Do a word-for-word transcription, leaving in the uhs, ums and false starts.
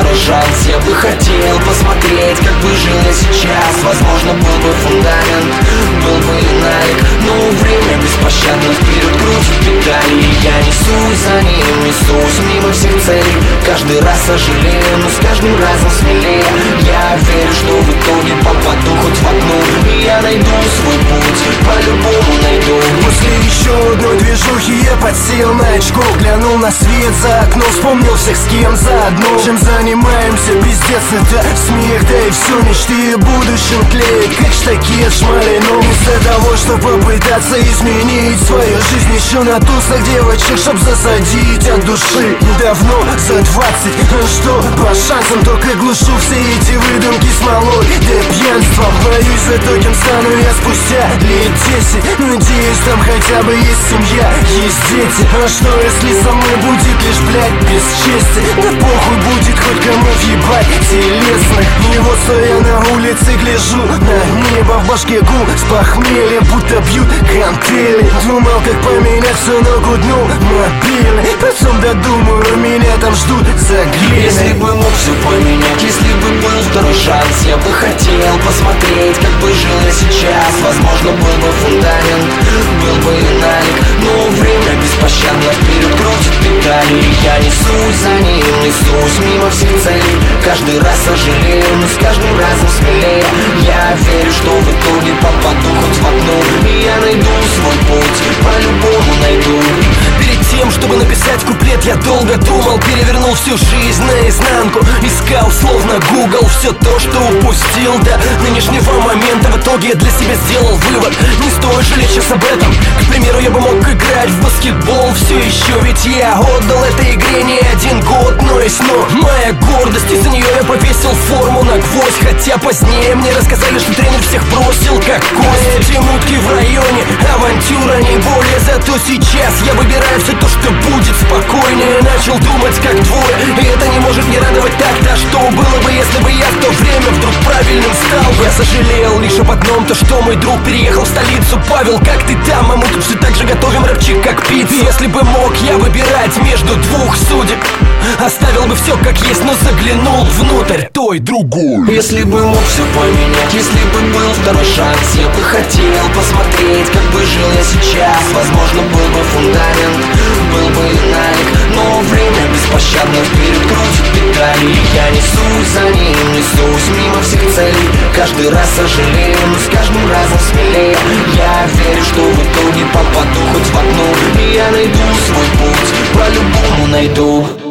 второй шанс. Я бы хотел посмотреть, как бы жил я сейчас. Возможно, был бы фундамент, был бы и налик, но время беспощадно вперед крутит педали. И я несусь за ним, несусь мимо всех целей. Каждый раз сожалею, но с каждым разом смелее. Я верю, что в итоге попаду хоть в одну, и я найду свой путь, по-любому найду. После еще одной движухи я подсел на очко, глянул на свет за окно, вспомнил всех, с кем заодно. Чем занимаемся, пиздец, это смех, да и все мечты будущим клеит, как штакет шмалину. Вместо того, чтобы попытаться изменить свою жизнь, еще на тусах девочек, чтоб засадить от души. Давно за двадцать, что по шансам только глушу все эти выдумки смолой, да пьянство. Боюсь за то, кем стану я спустя лет десять. Надеюсь, там хотя бы есть семья, есть дети. А что если со мной будет лишь, блядь, бесчестие? Да похуй будет хоть кому въебать телесных. И вот стоя на улице, гляжу на небо, в башке гул с похмелья, будто бьют гантели. Думал, как поменять все, но гуднул мобильный. Потом додумаю, меня там ждут за глиной. Если бы мог все поменять, если бы был второй шанс, я бы хотел посмотреть, как бы жил я сейчас. Возможно, был бы фундамент, был бы и налик, но время беспощадно вперед крутит педали. И я несусь за ним, несусь мимо всех целей. Каждый раз сожалею, но с каждым разом смелее. Я верю, что в итоге попаду хоть в одну, и я найду свой путь, по-любому найду. Перед тем, чтобы написать куплет, я долго думал, перевернул всю жизнь наизнанку. Искал, словно Google, все то, что упустил до нынешнего момента. В итоге я для себя сделал вывод: не стоит жалеть сейчас об этом. К примеру, я бы мог играть в баскетбол все еще, ведь я отдал этой игре не один год. Но есть но, моя гордость, из-за нее я повесил форму на гвоздь. Хотя позднее мне рассказали, что тренер всех бросил как кость. Эти мутки в районе, авантюра не более. Зато сейчас я выбираю все то, что будет спокойнее. Начал думать как двое, и это не может не радовать так. Да что было бы, если бы я в то время вдруг правильным стал? Я сожалел лишь об одном, то что мой друг переехал в столицу. Павел, как ты там? А мы тут все так же готовим рэпчик, как пиццу. Если бы мог я выбирать между двух судеб, оставил бы все как есть, но заглянул внутрь той другой. Если бы мог все поменять, если бы был второй шанс, я бы хотел посмотреть, как бы жил я сейчас. Возможно, был бы фундамент, был бы и налик, но время беспощадно вперед крутит педали. И я несусь за ним, несусь мимо всех целей. Каждый раз сожалею, но с каждым разом смелее. Я верю, что в итоге попаду хоть в одну, и я найду свой путь, по-любому найду.